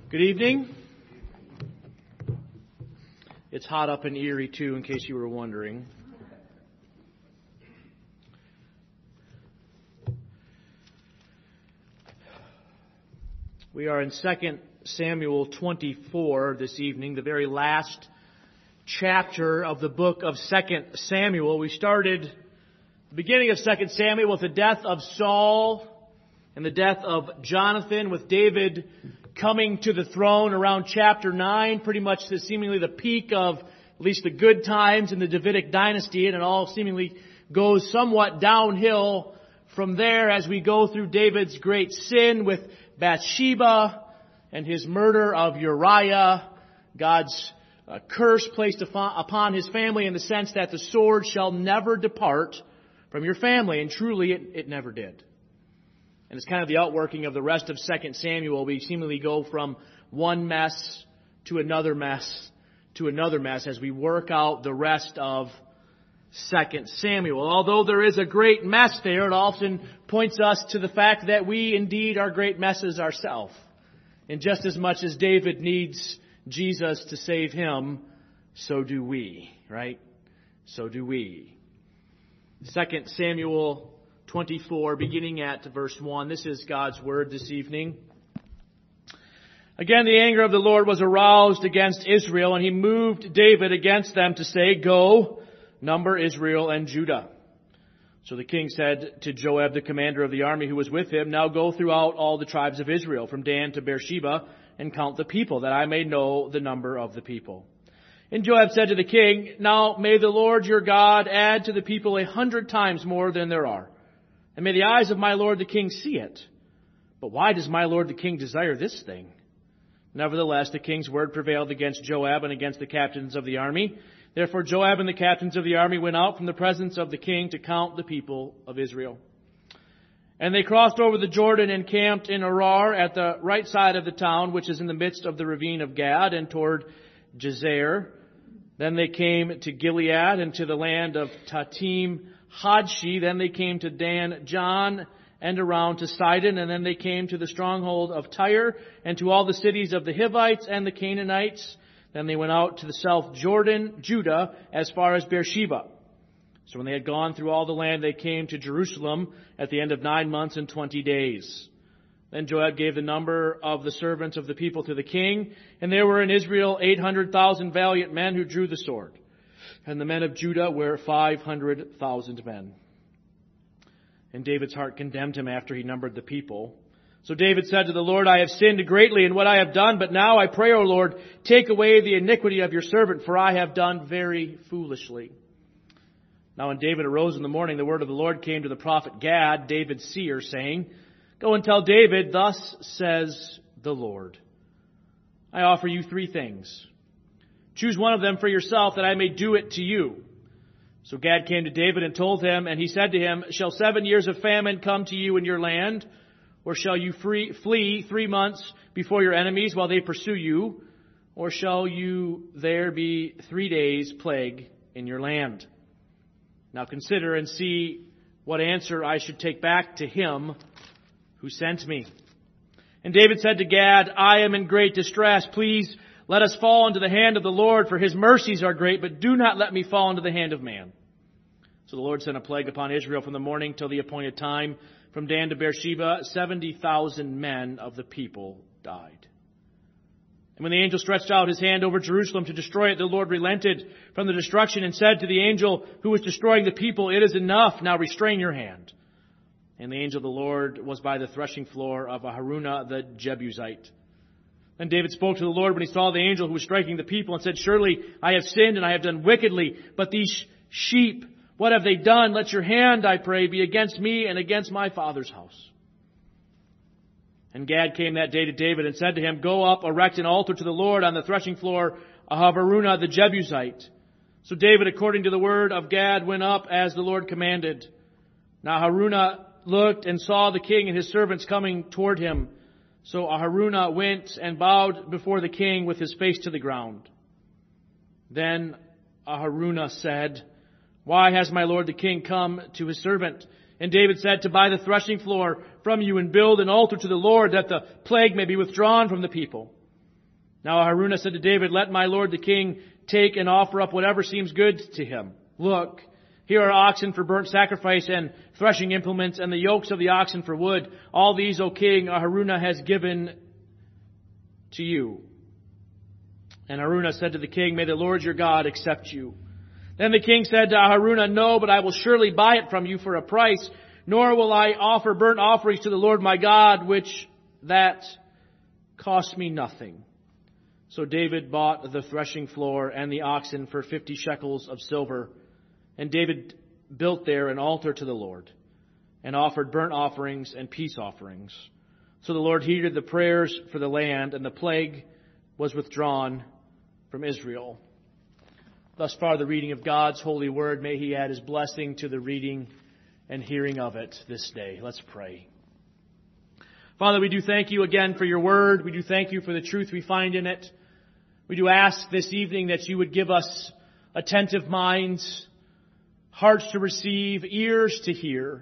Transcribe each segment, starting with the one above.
Good evening. It's hot up in Erie, too, in case you were wondering. We are in 2 Samuel 24 this evening, the very last chapter of the book of 2 Samuel. We started the beginning of 2 Samuel with the death of Saul and the death of Jonathan, with David coming to the throne around chapter 9, pretty much seemingly the peak of at least the good times in the Davidic dynasty, and it all seemingly goes somewhat downhill from there as we go through David's great sin with Bathsheba and his murder of Uriah, God's curse placed upon his family in the sense that the sword shall never depart from your family, and truly it never did. And it's kind of the outworking of the rest of 2 Samuel. We seemingly go from one mess to another mess to another mess as we work out the rest of 2 Samuel. Although there is a great mess there, it often points us to the fact that we indeed are great messes ourselves. And just as much as David needs Jesus to save him, so do we, right? So do we. 2 Samuel 24, beginning at verse 1. This is God's Word this evening. Again, the anger of the Lord was aroused against Israel, and he moved David against them to say, "Go, number Israel and Judah." So the king said to Joab, the commander of the army who was with him, "Now go throughout all the tribes of Israel, from Dan to Beersheba, and count the people, that I may know the number of the people." And Joab said to the king, "Now may the Lord your God add to the people 100 times more than there are. And may the eyes of my lord the king see it. But why does my lord the king desire this thing?" Nevertheless, the king's word prevailed against Joab and against the captains of the army. Therefore Joab and the captains of the army went out from the presence of the king to count the people of Israel. And they crossed over the Jordan and camped in Arar at the right side of the town, which is in the midst of the ravine of Gad, and toward Jazer. Then they came to Gilead and to the land of Tatim Hadshi. Then they came to Dan John and around to Sidon. And then they came to the stronghold of Tyre and to all the cities of the Hivites and the Canaanites. Then they went out to the south Jordan, Judah, as far as Beersheba. So when they had gone through all the land, they came to Jerusalem at the end of 9 months and 20 days. Then Joab gave the number of the servants of the people to the king, and there were in Israel 800,000 valiant men who drew the sword. And the men of Judah were 500,000 men. And David's heart condemned him after he numbered the people. So David said to the Lord, "I have sinned greatly in what I have done, but now I pray, O Lord, take away the iniquity of your servant, for I have done very foolishly." Now when David arose in the morning, the word of the Lord came to the prophet Gad, David's seer, saying, "Go and tell David, thus says the Lord, I offer you 3 things. Choose one of them for yourself, that I may do it to you." So Gad came to David and told him, and he said to him, "Shall 7 years of famine come to you in your land? Or shall you flee 3 months before your enemies while they pursue you? Or shall you there be 3 days plague in your land? Now consider and see what answer I should take back to him who sent me." And David said to Gad, "I am in great distress. Please let us fall into the hand of the Lord, for his mercies are great, but do not let me fall into the hand of man." So the Lord sent a plague upon Israel from the morning till the appointed time. From Dan to Beersheba, 70,000 men of the people died. And when the angel stretched out his hand over Jerusalem to destroy it, the Lord relented from the destruction and said to the angel who was destroying the people, "It is enough, now restrain your hand." And the angel of the Lord was by the threshing floor of Araunah the Jebusite. Then David spoke to the Lord when he saw the angel who was striking the people and said, "Surely I have sinned and I have done wickedly, but these sheep, what have they done? Let your hand, I pray, be against me and against my father's house." And Gad came that day to David and said to him, "Go up, erect an altar to the Lord on the threshing floor of Araunah the Jebusite." So David, according to the word of Gad, went up as the Lord commanded. Now Araunah looked and saw the king and his servants coming toward him. So Araunah went and bowed before the king with his face to the ground. Then Araunah said, "Why has my lord the king come to his servant?" And David said, "To buy the threshing floor from you and build an altar to the Lord, that the plague may be withdrawn from the people." Now Araunah said to David, "Let my lord the king take and offer up whatever seems good to him. Look, here are oxen for burnt sacrifice and threshing implements and the yokes of the oxen for wood. All these, O king, Araunah has given to you." And Araunah said to the king, "May the Lord your God accept you." Then the king said to Araunah, "No, but I will surely buy it from you for a price, nor will I offer burnt offerings to the Lord my God, which that cost me nothing." So David bought the threshing floor and the oxen for 50 shekels of silver. And David built there an altar to the Lord and offered burnt offerings and peace offerings. So the Lord heeded the prayers for the land, and the plague was withdrawn from Israel. Thus far the reading of God's holy word. May He add His blessing to the reading and hearing of it this day. Let's pray. Father, we do thank You again for Your word. We do thank You for the truth we find in it. We do ask this evening that You would give us attentive minds, hearts to receive, ears to hear,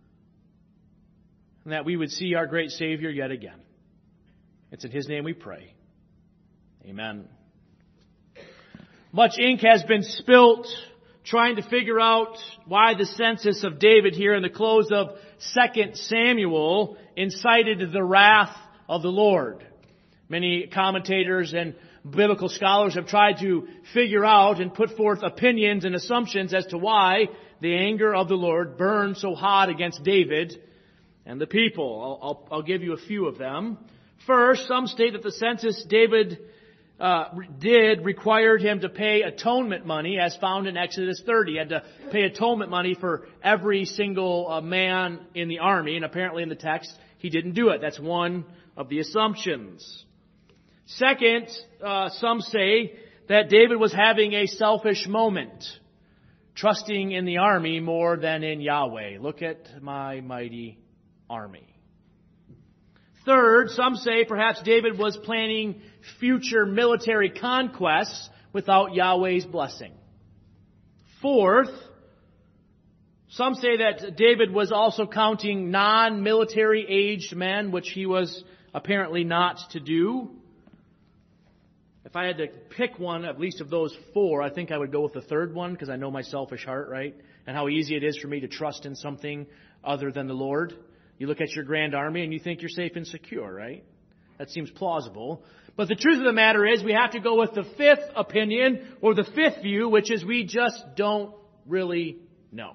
and that we would see our great Savior yet again. It's in His name we pray. Amen. Much ink has been spilt trying to figure out why the census of David here in the close of 2 Samuel incited the wrath of the Lord. Many commentators and biblical scholars have tried to figure out and put forth opinions and assumptions as to why the anger of the Lord burned so hot against David and the people. I'll give you a few of them. First, some state that the census David did required him to pay atonement money, as found in Exodus 30. He had to pay atonement money for every single man in the army, and apparently in the text he didn't do it. That's one of the assumptions. Second, some say that David was having a selfish moment, trusting in the army more than in Yahweh. Look at my mighty army. Third, some say perhaps David was planning future military conquests without Yahweh's blessing. Fourth, some say that David was also counting non-military aged men, which he was apparently not to do. If I had to pick one, at least of those four, I think I would go with the third one, because I know my selfish heart, right? And how easy it is for me to trust in something other than the Lord. You look at your grand army and you think you're safe and secure, right? That seems plausible. But the truth of the matter is we have to go with the fifth opinion, or the fifth view, which is we just don't really know.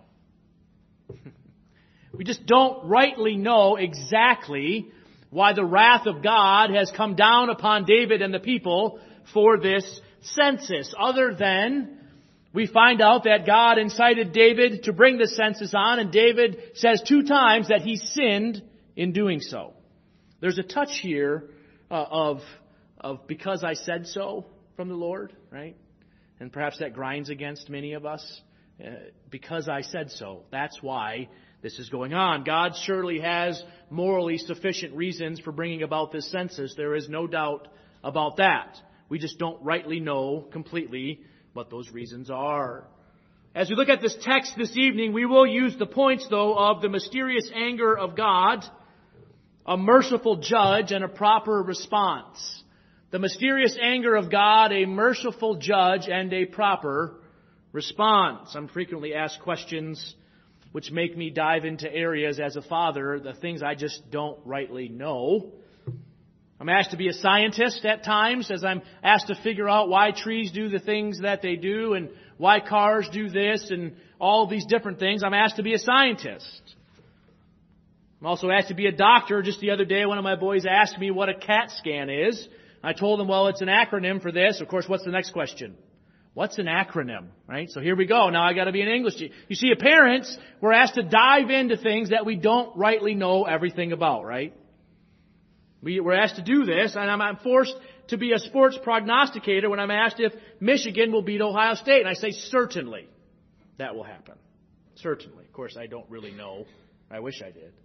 We just don't rightly know exactly why the wrath of God has come down upon David and the people for this census, other than we find out that God incited David to bring the census on, and David says 2 times that he sinned in doing so. There's a touch here of because I said so from the Lord, right? And perhaps that grinds against many of us. Because I said so. That's why this is going on. God surely has morally sufficient reasons for bringing about this census. There is no doubt about that. We just don't rightly know completely what those reasons are. As we look at this text this evening, we will use the points, though, of the mysterious anger of God, a merciful judge, and a proper response. The mysterious anger of God, a merciful judge, and a proper response. I'm frequently asked questions which make me dive into areas as a father, the things I just don't rightly know. I'm asked to be a scientist at times, as I'm asked to figure out why trees do the things that they do and why cars do this and all these different things. I'm asked to be a scientist. I'm also asked to be a doctor. Just the other day, one of my boys asked me what a CAT scan is. I told him, well, it's an acronym for this. Of course, what's the next question? What's an acronym, right? So here we go. Now I got to be an English teacher. You see, as parents, we're asked to dive into things that we don't rightly know everything about, right? We're asked to do this, and I'm forced to be a sports prognosticator when I'm asked if Michigan will beat Ohio State. And I say, certainly, that will happen. Certainly. Of course, I don't really know. I wish I did.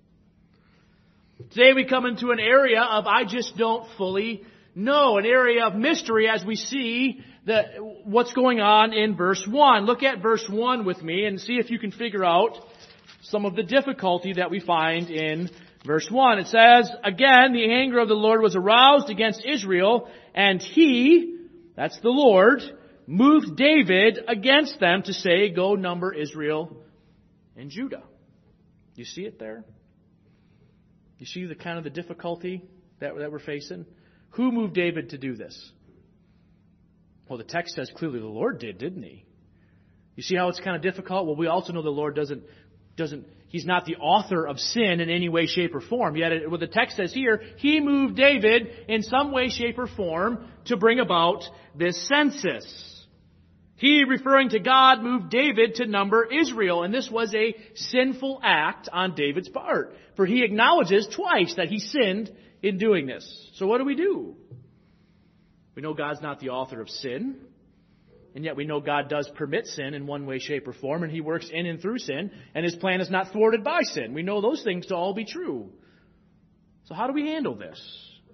Today we come into an area of I just don't fully know, an area of mystery as we see what's going on in verse 1. Look at verse 1 with me and see if you can figure out some of the difficulty that we find in Verse 1, it says, again, the anger of the Lord was aroused against Israel, and He, that's the Lord, moved David against them to say, go number Israel and Judah. You see it there? You see the kind of the difficulty that we're facing? Who moved David to do this? Well, the text says clearly the Lord did, didn't He? You see how it's kind of difficult? Well, we also know the Lord doesn't, He's not the author of sin in any way, shape, or form. Yet, what the text says here, He moved David in some way, shape, or form to bring about this census. He, referring to God, moved David to number Israel. And this was a sinful act on David's part. For he acknowledges twice that he sinned in doing this. So what do? We know God's not the author of sin. And yet we know God does permit sin in one way, shape, or form. And He works in and through sin. And His plan is not thwarted by sin. We know those things to all be true. So how do we handle this?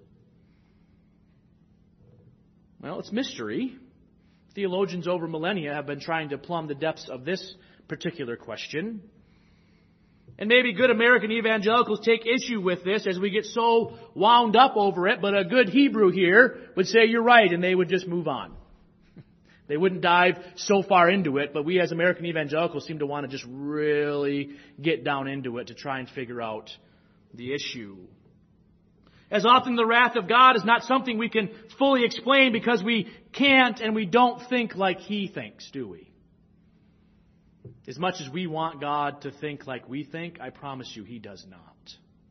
Well, it's mystery. Theologians over millennia have been trying to plumb the depths of this particular question. And maybe good American evangelicals take issue with this as we get so wound up over it, but a good Hebrew here would say you're right, and they would just move on. They wouldn't dive so far into it, but we as American evangelicals seem to want to just really get down into it to try and figure out the issue. As often, the wrath of God is not something we can fully explain because we can't and we don't think like He thinks, do we? As much as we want God to think like we think, I promise you He does not.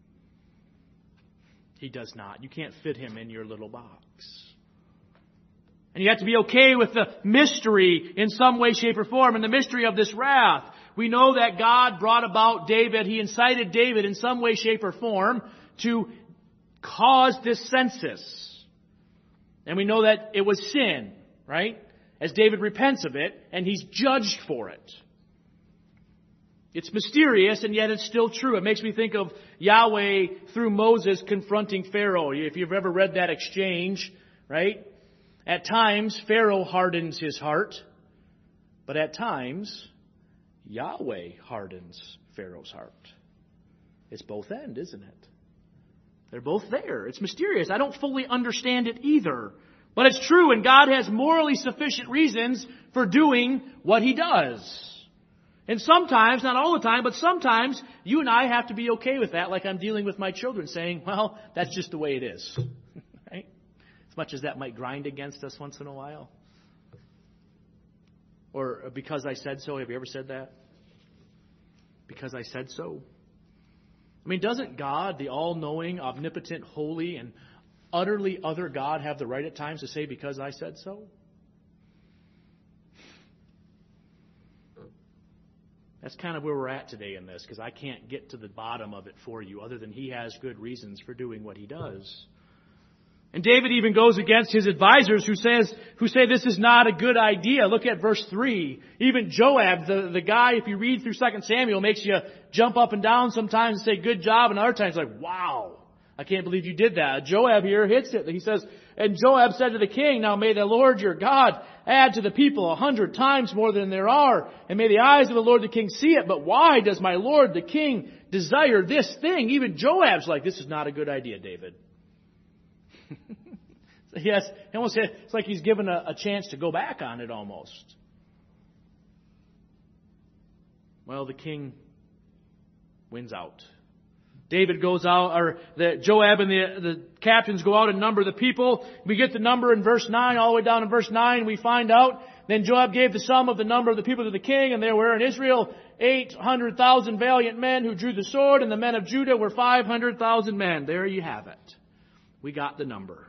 He does not. You can't fit Him in your little box. And you have to be okay with the mystery in some way, shape, or form, and the mystery of this wrath. We know that God brought about David. He incited David in some way, shape, or form to cause this census. And we know that it was sin, right? As David repents of it, and he's judged for it. It's mysterious, and yet it's still true. It makes me think of Yahweh through Moses confronting Pharaoh. If you've ever read that exchange, right? At times, Pharaoh hardens his heart, but at times, Yahweh hardens Pharaoh's heart. It's both ends, isn't it? They're both there. It's mysterious. I don't fully understand it either. But it's true, and God has morally sufficient reasons for doing what He does. And sometimes, not all the time, but sometimes you and I have to be okay with that, like I'm dealing with my children, saying, well, that's just the way it is. Right? As much as that might grind against us once in a while. Or because I said so. Have you ever said that? Because I said so. I mean, doesn't God, the all-knowing, omnipotent, holy, and utterly other God, have the right at times to say, because I said so? That's kind of where we're at today in this, because I can't get to the bottom of it for you, other than He has good reasons for doing what He does. And David even goes against his advisors who say this is not a good idea. Look at verse 3. Even Joab, the guy, if you read through 2 Samuel, makes you jump up and down sometimes and say, good job, and other times like, wow, I can't believe you did that. Joab here hits it. He says, and Joab said to the king, now may the Lord your God add to the people 100 times more than there are, and may the eyes of the Lord the king see it. But why does my Lord the king desire this thing? Even Joab's like, this is not a good idea, David. Yes, it's like he's given a chance to go back on it almost. Well, the king wins out. David goes out, or Joab and the captains go out and number the people. We get the number in verse 9, all the way down in verse 9, we find out. Then Joab gave the sum of the number of the people to the king, and there were in Israel 800,000 valiant men who drew the sword, and the men of Judah were 500,000 men. There you have it. We got the number.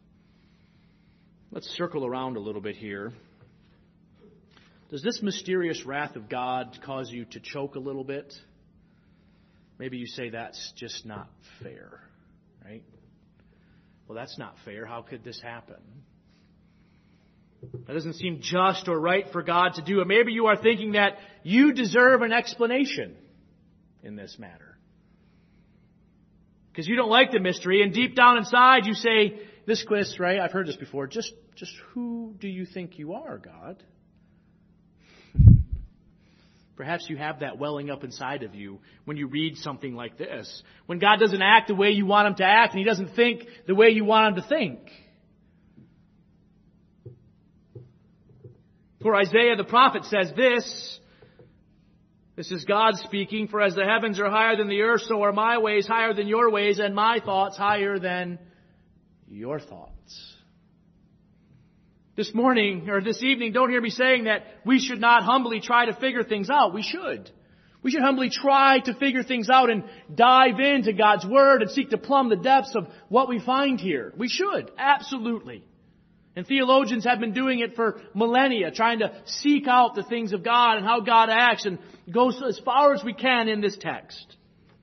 Let's circle around a little bit here. Does this mysterious wrath of God cause you to choke a little bit? Maybe you say that's just not fair, right? Well, that's not fair. How could this happen? That doesn't seem just or right for God to do. And maybe you are thinking that you deserve an explanation in this matter. Because you don't like the mystery, and deep down inside you say, this, right? I've heard this before. Just who do you think you are, God? Perhaps you have that welling up inside of you when you read something like this. When God doesn't act the way you want Him to act, and He doesn't think the way you want Him to think. For Isaiah the prophet says this. This is God speaking. For as the heavens are higher than the earth, so are my ways higher than your ways, and my thoughts higher than your thoughts. This morning, or this evening, don't hear me saying that we should not humbly try to figure things out. We should. We should humbly try to figure things out and dive into God's Word and seek to plumb the depths of what we find here. We should. Absolutely. And theologians have been doing it for millennia, trying to seek out the things of God and how God acts and go as far as we can in this text.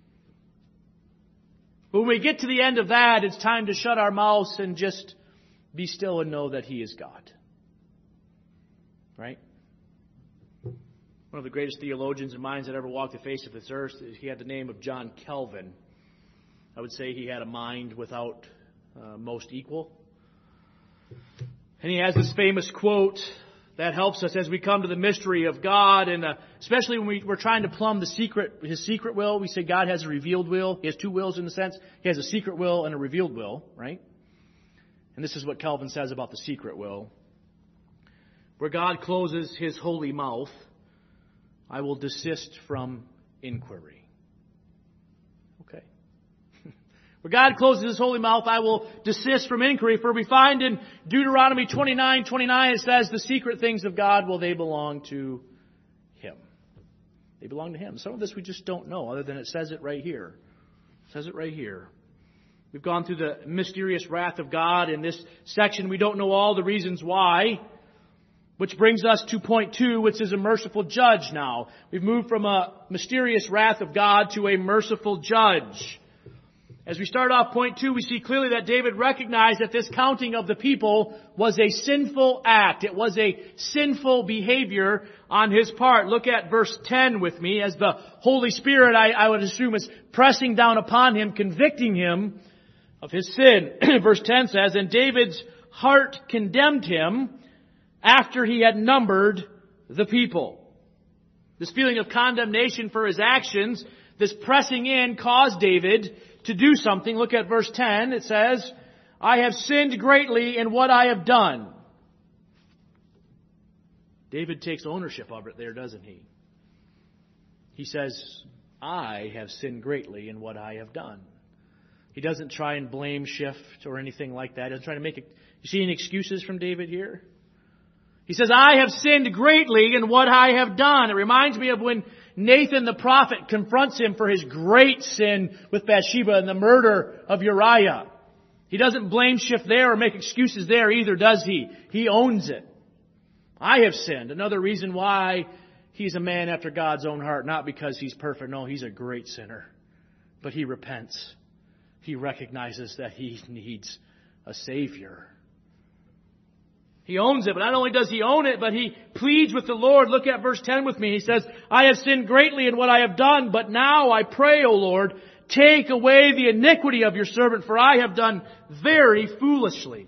But when we get to the end of that, it's time to shut our mouths and just be still and know that He is God. Right? One of the greatest theologians and minds that ever walked the face of this earth, he had the name of John Calvin. I would say he had a mind without most equal. And he has this famous quote that helps us as we come to the mystery of God, and especially when we're trying to plumb His secret will. We say God has a revealed will. He has two wills in a sense. He has a secret will and a revealed will, right? And this is what Calvin says about the secret will. Where God closes His holy mouth, I will desist from inquiry. Okay. Where God closes His holy mouth, I will desist from inquiry. For we find in Deuteronomy 29:29, it says, the secret things of God, well, they belong to Him. They belong to Him. Some of this we just don't know, other than it says it right here. It says it right here. We've gone through the mysterious wrath of God. In this section, we don't know all the reasons why. Which brings us to point 2, which is a merciful judge now. We've moved from a mysterious wrath of God to a merciful judge. As we start off point 2, we see clearly that David recognized that this counting of the people was a sinful act. It was a sinful behavior on his part. Look at verse 10 with me, as the Holy Spirit, I would assume, is pressing down upon him, convicting him of his sin. Verse 10 says, and David's heart condemned him after he had numbered the people. This feeling of condemnation for his actions, this pressing in, caused David to do something. Look at verse 10. It says, I have sinned greatly in what I have done. David takes ownership of it there, doesn't he? He says, I have sinned greatly in what I have done. He doesn't try and blame shift or anything like that. He doesn't try to make it. You see any excuses from David here? He says, I have sinned greatly in what I have done. It reminds me of when Nathan the prophet confronts him for his great sin with Bathsheba and the murder of Uriah. He doesn't blame shift there or make excuses there either, does he? He owns it. I have sinned. Another reason why he's a man after God's own heart. Not because he's perfect. No, he's a great sinner. But he repents. He recognizes that he needs a Savior. He owns it, but not only does he own it, but he pleads with the Lord. Look at verse 10 with me. He says, I have sinned greatly in what I have done, but now I pray, O Lord, take away the iniquity of your servant, for I have done very foolishly.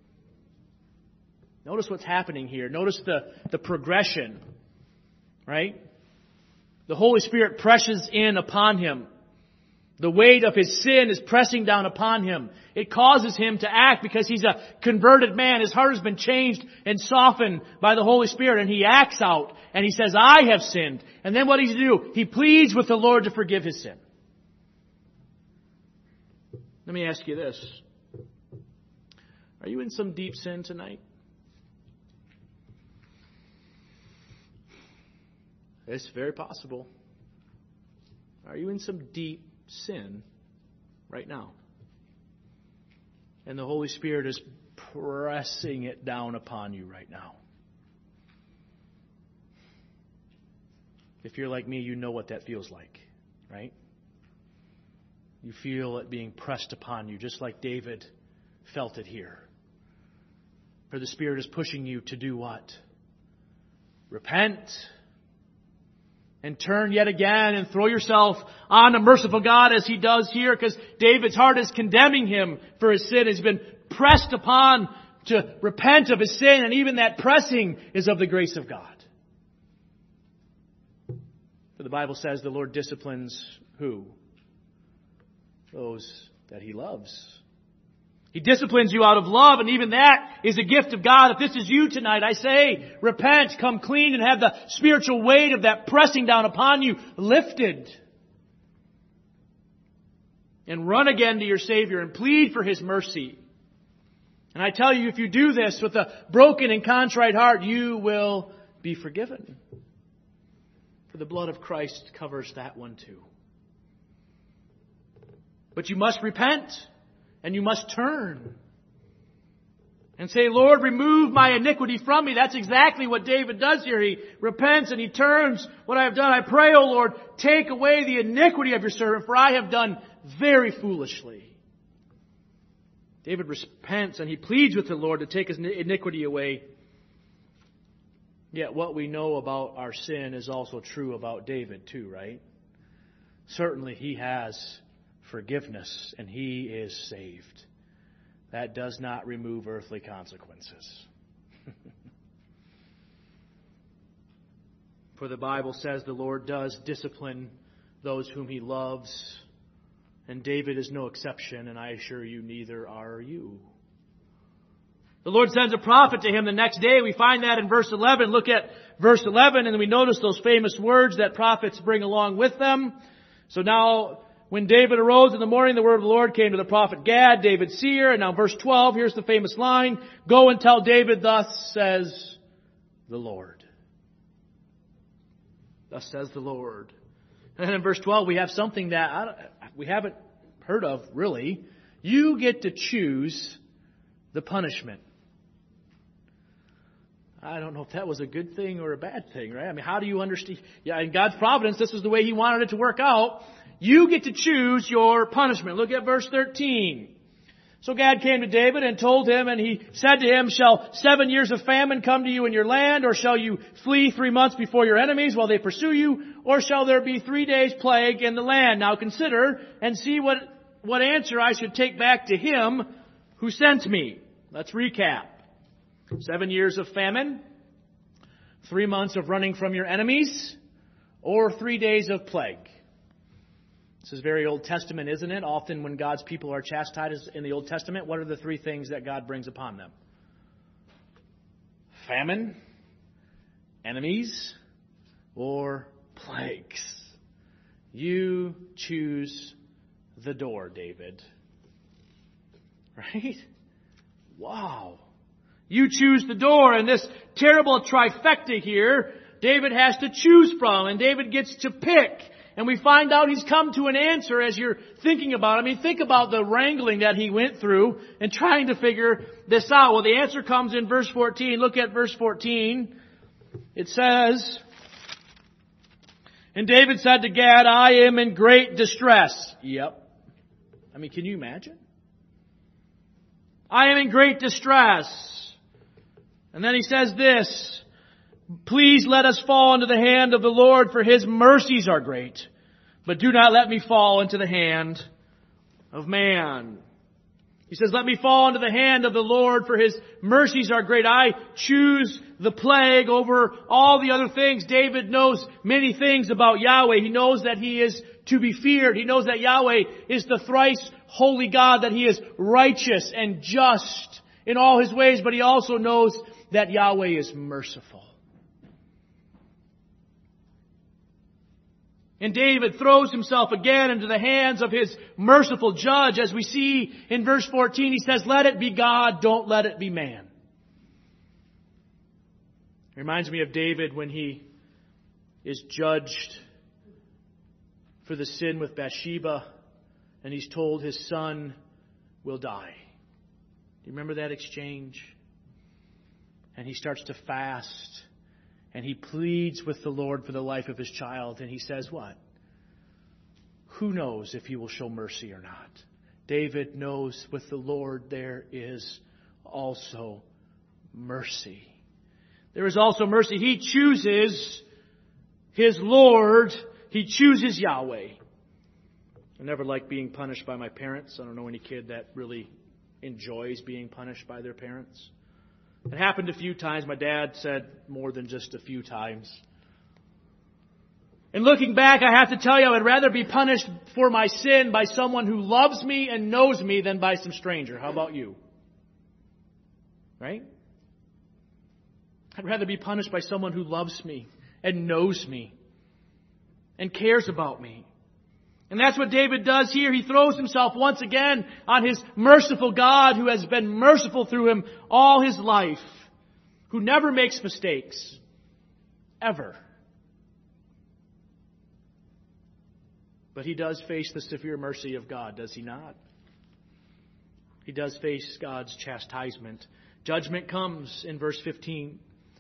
Notice what's happening here. Notice the progression, right? The Holy Spirit presses in upon him. The weight of his sin is pressing down upon him. It causes him to act because he's a converted man. His heart has been changed and softened by the Holy Spirit. And he acts out and he says, I have sinned. And then what does he do? He pleads with the Lord to forgive his sin. Let me ask you this. Are you in some deep sin tonight? It's very possible. Are you in some deep sin right now? And the Holy Spirit is pressing it down upon you right now. If you're like me, you know what that feels like, right? You feel it being pressed upon you, just like David felt it here. For the Spirit is pushing you to do what? Repent. And turn yet again and throw yourself on a merciful God as he does here, because David's heart is condemning him for his sin. He's been pressed upon to repent of his sin, and even that pressing is of the grace of God. For the Bible says the Lord disciplines who? Those that He loves. He disciplines you out of love, and even that is a gift of God. If this is you tonight, I say, repent, come clean, and have the spiritual weight of that pressing down upon you lifted. And run again to your Savior and plead for His mercy. And I tell you, if you do this with a broken and contrite heart, you will be forgiven. For the blood of Christ covers that one too. But you must repent. And you must turn. And say, Lord, remove my iniquity from me. That's exactly what David does here. He repents and he turns what I have done. I pray, O Lord, take away the iniquity of your servant, for I have done very foolishly. David repents and he pleads with the Lord to take his iniquity away. Yet what we know about our sin is also true about David too, right? Certainly he has forgiveness, and he is saved. That does not remove earthly consequences. For the Bible says the Lord does discipline those whom He loves, and David is no exception, and I assure you, neither are you. The Lord sends a prophet to him the next day. We find that in verse 11. Look at verse 11, and we notice those famous words that prophets bring along with them. So now, when David arose in the morning, the word of the Lord came to the prophet Gad, David's seer. And now verse 12, here's the famous line. Go and tell David, thus says the Lord. Thus says the Lord. And then in verse 12, we have something that we haven't heard of, really. You get to choose the punishment. I don't know if that was a good thing or a bad thing, right? I mean, how do you understand? Yeah, in God's providence, this is the way He wanted it to work out. You get to choose your punishment. Look at verse 13. So Gad came to David and told him, and he said to him, shall 7 years of famine come to you in your land, or shall you flee 3 months before your enemies while they pursue you, or shall there be 3 days plague in the land? Now consider and see what answer I should take back to him who sent me. Let's recap. 7 years of famine, 3 months of running from your enemies, or 3 days of plague. This is very Old Testament, isn't it? Often when God's people are chastised in the Old Testament, what are the 3 things that God brings upon them? Famine, enemies, or plagues. You choose the door, David. Right? Wow. You choose the door, and this terrible trifecta here, David has to choose from, and David gets to pick. And we find out he's come to an answer as you're thinking about it. I mean, think about the wrangling that he went through and trying to figure this out. Well, the answer comes in verse 14. Look at verse 14. It says, and David said to Gad, I am in great distress. Yep. I mean, can you imagine? I am in great distress. And then he says this, please let us fall into the hand of the Lord, for His mercies are great. But do not let me fall into the hand of man. He says, let me fall into the hand of the Lord, for His mercies are great. I choose the plague over all the other things. David knows many things about Yahweh. He knows that He is to be feared. He knows that Yahweh is the thrice holy God, that He is righteous and just in all His ways. But he also knows that Yahweh is merciful. And David throws himself again into the hands of his merciful judge. As we see in verse 14, he says, let it be God, don't let it be man. It reminds me of David when he is judged for the sin with Bathsheba, and he's told his son will die. Do you remember that exchange? And he starts to fast. And he pleads with the Lord for the life of his child. And he says what? Who knows if He will show mercy or not? David knows with the Lord there is also mercy. There is also mercy. He chooses his Lord. He chooses Yahweh. I never liked being punished by my parents. I don't know any kid that really enjoys being punished by their parents. It happened a few times. My dad said more than just a few times. And looking back, I have to tell you, I would rather be punished for my sin by someone who loves me and knows me than by some stranger. How about you? Right? I'd rather be punished by someone who loves me and knows me and cares about me. And that's what David does here. He throws himself once again on his merciful God who has been merciful through him all his life, who never makes mistakes, ever. But he does face the severe mercy of God, does he not? He does face God's chastisement. Judgment comes in verse 15.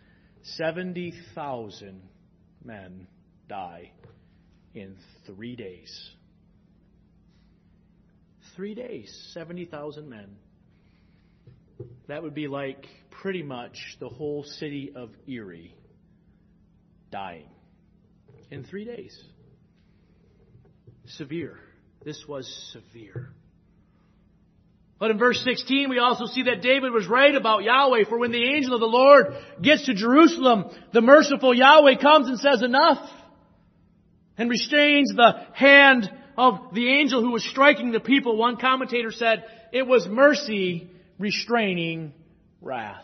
70,000 men die in 3 days. 3 days, 70,000 men. That would be like pretty much the whole city of Erie dying in 3 days. Severe. This was severe. But in verse 16, we also see that David was right about Yahweh. For when the angel of the Lord gets to Jerusalem, the merciful Yahweh comes and says enough, and restrains the hand of the angel who was striking the people. One commentator said it was mercy restraining wrath.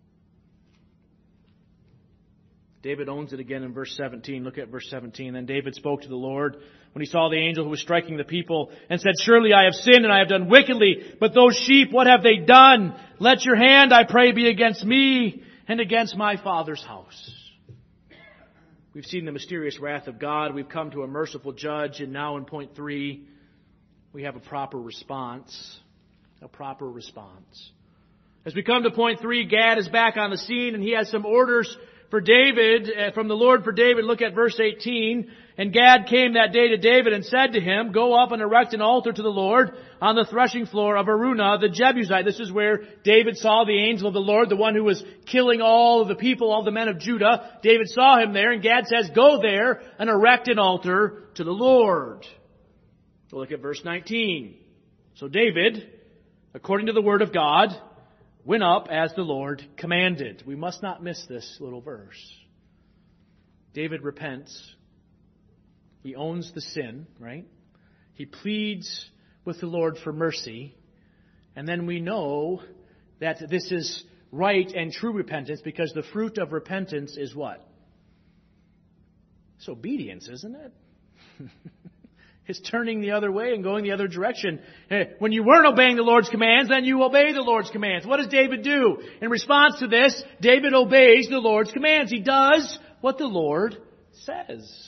David owns it again in verse 17. Look at verse 17. Then David spoke to the Lord when he saw the angel who was striking the people and said, surely I have sinned and I have done wickedly, but those sheep, what have they done? Let your hand, I pray, be against me and against my father's house. We've seen the mysterious wrath of God. We've come to a merciful judge. And now in point 3, we have a proper response. A proper response. As we come to point 3, Gad is back on the scene and he has some orders for David, from the Lord for David. Look at verse 18. And Gad came that day to David and said to him, go up and erect an altar to the Lord on the threshing floor of Araunah the Jebusite. This is where David saw the angel of the Lord, the one who was killing all of the people, all the men of Judah. David saw him there, and Gad says, go there and erect an altar to the Lord. We'll look at verse 19. So David, according to the word of God, went up as the Lord commanded. We must not miss this little verse. David repents. He owns the sin, right? He pleads with the Lord for mercy. And then we know that this is right and true repentance because the fruit of repentance is what? It's obedience, isn't it? It's turning the other way and going the other direction. When you weren't obeying the Lord's commands, then you obey the Lord's commands. What does David do? In response to this, David obeys the Lord's commands. He does what the Lord says.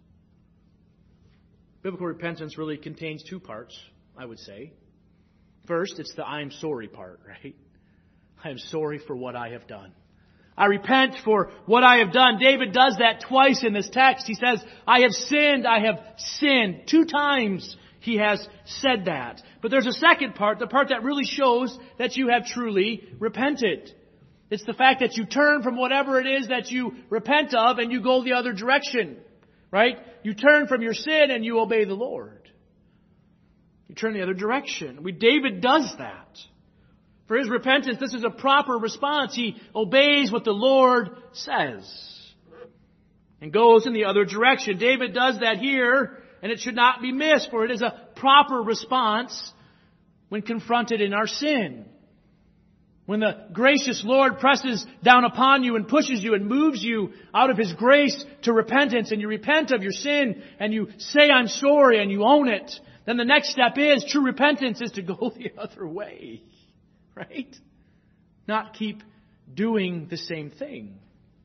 Biblical repentance really contains 2 parts, I would say. First, it's the I'm sorry part, right? I am sorry for what I have done. I repent for what I have done. David does that twice in this text. He says, I have sinned, I have sinned. 2 times he has said that. But there's a second part, the part that really shows that you have truly repented. It's the fact that you turn from whatever it is that you repent of and you go the other direction. Right? You turn from your sin and you obey the Lord. You turn the other direction. David does that. For his repentance, this is a proper response. He obeys what the Lord says and goes in the other direction. David does that here, and it should not be missed, for it is a proper response when confronted in our sin. When the gracious Lord presses down upon you and pushes you and moves you out of His grace to repentance, and you repent of your sin and you say, I'm sorry, and you own it, then the next step is, true repentance is to go the other way. Right? Not keep doing the same thing.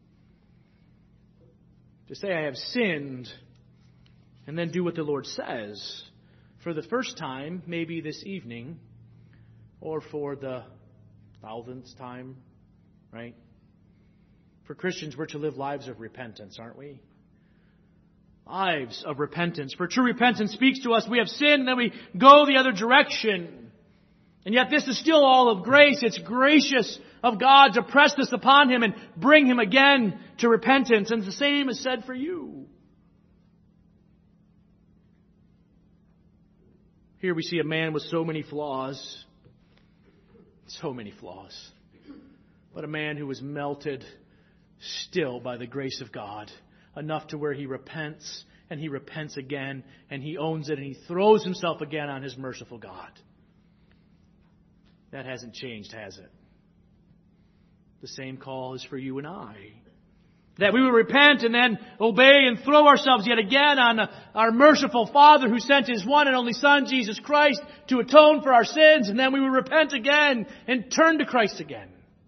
To say, I have sinned, and then do what the Lord says for the first time, maybe this evening, or for the 1000th time, right? For Christians, we're to live lives of repentance, aren't we? Lives of repentance. For true repentance speaks to us. We have sinned, and then we go the other direction. And yet this is still all of grace. It's gracious of God to press this upon Him and bring Him again to repentance. And the same is said for you. Here we see a man with so many flaws. So many flaws. But a man who was melted still by the grace of God, enough to where he repents and he repents again, and he owns it, and he throws himself again on his merciful God. That hasn't changed, has it? The same call is for you and I. That we would repent and then obey and throw ourselves yet again on our merciful Father who sent His one and only Son, Jesus Christ, to atone for our sins. And then we would repent again and turn to Christ again.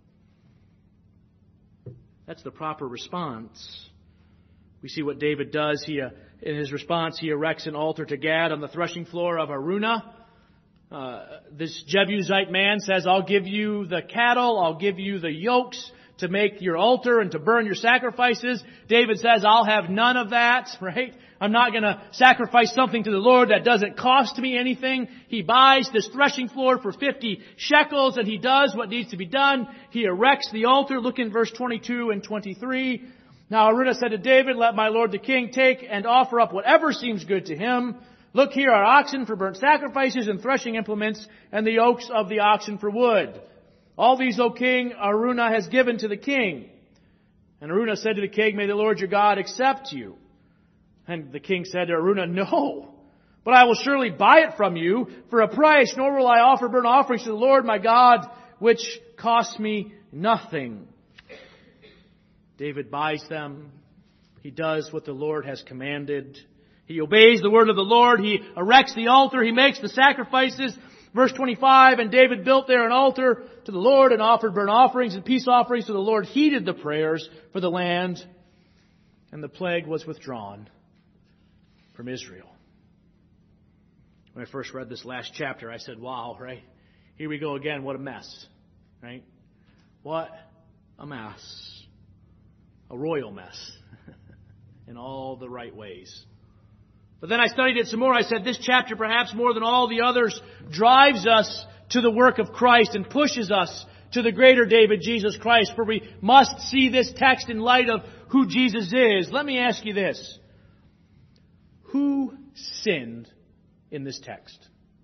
That's the proper response. We see what David does. In his response, he erects an altar to Gad on the threshing floor of Araunah. This Jebusite man says, I'll give you the cattle, I'll give you the yokes to make your altar and to burn your sacrifices. David says, I'll have none of that, right? I'm not going to sacrifice something to the Lord that doesn't cost me anything. He buys this threshing floor for 50 shekels, and he does what needs to be done. He erects the altar. Look in verse 22 and 23. Now Araunah said to David, let my lord the king take and offer up whatever seems good to him. Look, here are oxen for burnt sacrifices and threshing implements, and the yokes of the oxen for wood. All these, O king, Araunah has given to the king. And Araunah said to the king, may the Lord your God accept you. And the king said to Araunah, no, but I will surely buy it from you for a price, nor will I offer burnt offerings to the Lord my God, which cost me nothing. David buys them. He does what the Lord has commanded. He obeys the word of the Lord. He erects the altar. He makes the sacrifices. Verse 25, and David built there an altar to the Lord and offered burnt offerings and peace offerings. So the Lord heeded the prayers for the land, and the plague was withdrawn from Israel. When I first read this last chapter, I said, wow, right? Here we go again. What a mess, right? What a mess. A royal mess in all the right ways. But then I studied it some more. I said this chapter, perhaps more than all the others, drives us to the work of Christ and pushes us to the greater David, Jesus Christ. For we must see this text in light of who Jesus is. Let me ask you this. Who sinned in this text?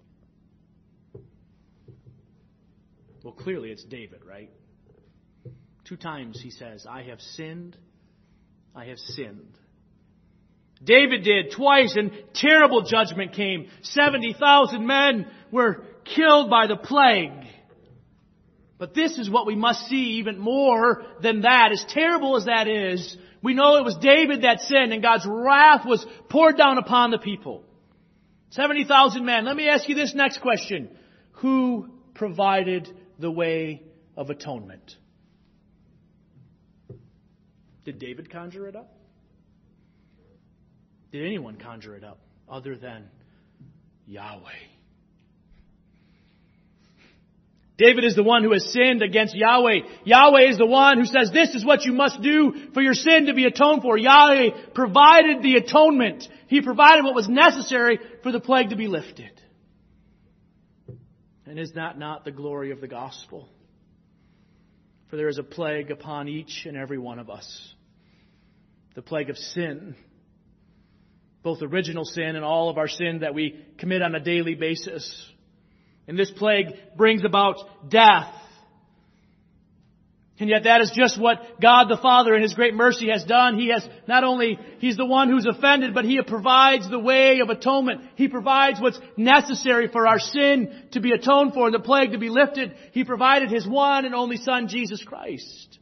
Well, clearly it's David, right? 2 times he says, I have sinned. I have sinned. David did twice, and terrible judgment came. 70,000 men were killed by the plague. But this is what we must see even more than that. As terrible as that is, we know it was David that sinned, and God's wrath was poured down upon the people. 70,000 men. Let me ask you this next question. Who provided the way of atonement? Did David conjure it up? Did anyone conjure it up other than Yahweh? David is the one who has sinned against Yahweh. Yahweh is the one who says, this is what you must do for your sin to be atoned for. Yahweh provided the atonement. He provided what was necessary for the plague to be lifted. And is that not the glory of the gospel? For there is a plague upon each and every one of us. The plague of sin. Both original sin and all of our sin that we commit on a daily basis. And this plague brings about death. And yet that is just what God the Father in His great mercy has done. He has not only, He's the one who's offended, but He provides the way of atonement. He provides what's necessary for our sin to be atoned for and the plague to be lifted. He provided His one and only Son, Jesus Christ,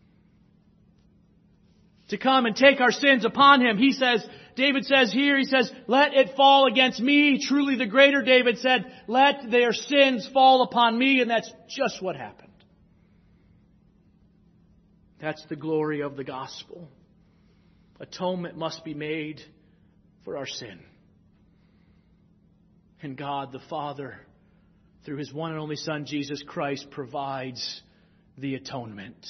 to come and take our sins upon Him. David says here, he says, let it fall against me. Truly the greater David said, let their sins fall upon me. And that's just what happened. That's the glory of the gospel. Atonement must be made for our sin. And God the Father, through His one and only Son, Jesus Christ, provides the atonement.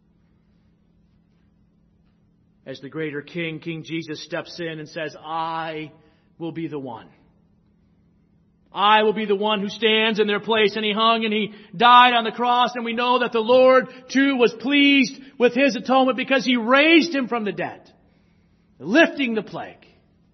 As the greater King, King Jesus steps in and says, I will be the one. I will be the one who stands in their place. And He hung and He died on the cross. And we know that the Lord too was pleased with His atonement because He raised Him from the dead, lifting the plague.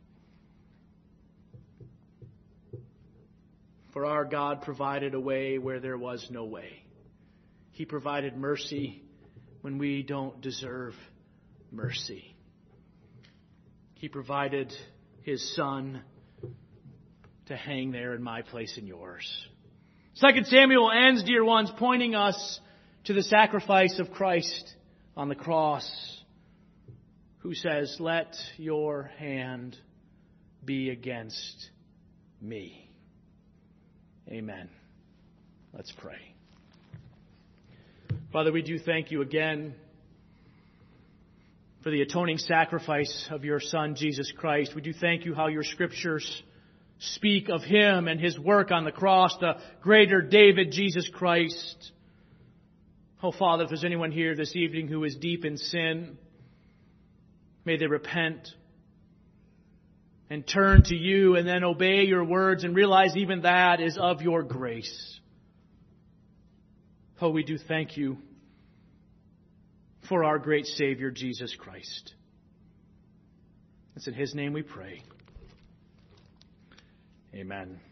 For our God provided a way where there was no way. He provided mercy when we don't deserve mercy. He provided His Son to hang there in my place and yours. 2 Samuel ends, dear ones, pointing us to the sacrifice of Christ on the cross, who says, "Let your hand be against me." Amen. Let's pray. Father, we do thank you again for the atoning sacrifice of your Son, Jesus Christ. We do thank you how your Scriptures speak of Him and His work on the cross, the greater David, Jesus Christ. Oh, Father, if there's anyone here this evening who is deep in sin, may they repent and turn to you and then obey your words and realize even that is of your grace. Oh, we do thank you for our great Savior, Jesus Christ. It's in His name we pray. Amen.